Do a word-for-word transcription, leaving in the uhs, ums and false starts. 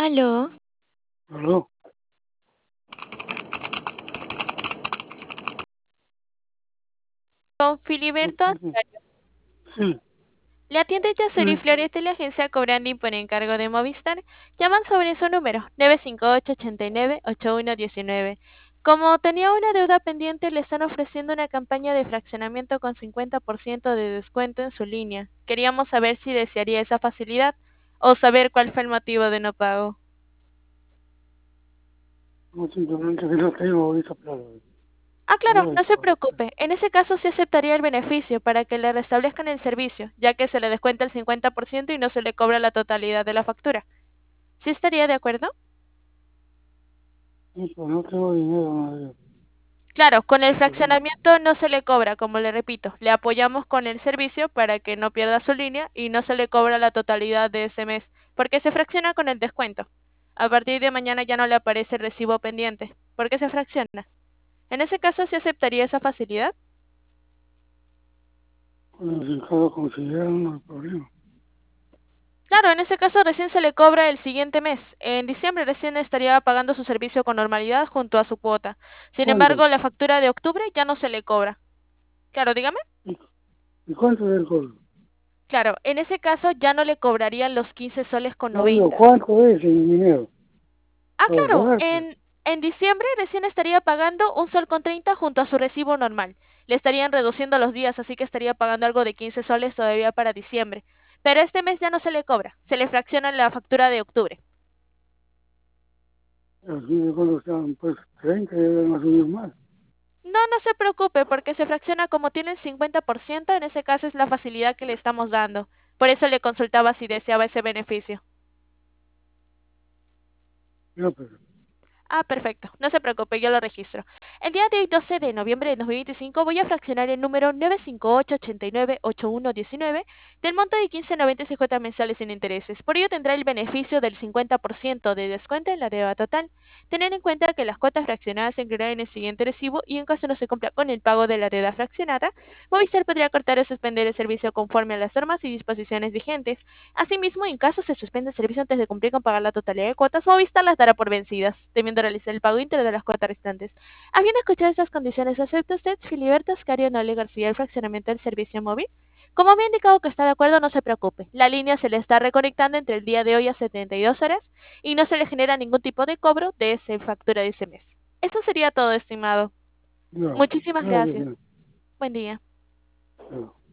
Aló, ¿Aló? con Filiberto Azario. Sí, Le atiende Yasuri sí, Flores de la agencia Cobrandi por encargo de Movistar. Llaman sobre su número nueve cinco ocho, ocho nueve, ocho uno uno nueve. Como tenía una deuda pendiente, le están ofreciendo una campaña de fraccionamiento con cincuenta por ciento de descuento en su línea. Queríamos saber si desearía esa facilidad o saber cuál fue el motivo de no pago. no simplemente que no tengo ahorita plata. Ah, claro, Voy no se a preocupe. En ese caso sí aceptaría el beneficio para que le restablezcan el servicio, ya que se le descuenta el cincuenta por ciento y no se le cobra la totalidad de la factura. ¿Sí estaría de acuerdo? sí, pero no tengo dinero, madre. Claro, con el Pero, fraccionamiento no se le cobra, como le repito. Le apoyamos con el servicio para que no pierda su línea y no se le cobra la totalidad de ese mes, porque se fracciona con el descuento. A partir de mañana ya no le aparece el recibo pendiente. ¿Por qué se fracciona? En ese caso sí aceptaría esa facilidad. bueno, si cada consideran no hay problema. Claro, en ese caso recién se le cobra el siguiente mes. En diciembre recién estaría pagando su servicio con normalidad junto a su cuota. Sin ¿Cuánto? embargo, la factura de octubre ya no se le cobra. Claro, dígame. ¿Y, y cuánto es el cobro? Claro, en ese caso ya no le cobrarían los quince soles con No digo, noventa. ¿cuánto es el dinero? Ah, Para claro, saber, pues. en, en diciembre recién estaría pagando un sol con treinta junto a su recibo normal. Le estarían reduciendo los días, así que estaría pagando algo de quince soles todavía para diciembre. Pero este mes ya no se le cobra, se le fracciona la factura de octubre. Así de cuando estaban, pues, treinta, ya van a subir más. No, no se preocupe, porque se fracciona como tiene el cincuenta por ciento, en ese caso es la facilidad que le estamos dando. Por eso le consultaba si deseaba ese beneficio. Ya, pero, Ah, perfecto. No se preocupe, yo lo registro. El día de hoy, doce de noviembre de dos mil veinticinco, voy a fraccionar el número nueve cinco ocho, ocho nueve, ocho uno uno nueve del monto de quince noventa y seis cuotas mensuales sin intereses. Por ello tendrá el beneficio del cincuenta por ciento de descuento en la deuda total. Tener en cuenta que las cuotas fraccionadas se incluirán en el siguiente recibo y en caso no se cumpla con el pago de la deuda fraccionada, Movistar podría cortar o suspender el servicio conforme a las normas y disposiciones vigentes. Asimismo, en caso se suspenda el servicio antes de cumplir con pagar la totalidad de cuotas, Movistar las dará por vencidas, debiendo realizar el pago íntegro de las cuotas restantes. Habiendo escuchado estas condiciones, ¿acepta usted, Filiberto Ascario Nole García, el fraccionamiento del servicio móvil? Como me ha indicado que está de acuerdo, no se preocupe. La línea se le está reconectando entre el día de hoy a setenta y dos horas y no se le genera ningún tipo de cobro de esa factura de ese mes. Eso sería todo, estimado. ya, Muchísimas gracias, gracias. ya, Buen día. ya.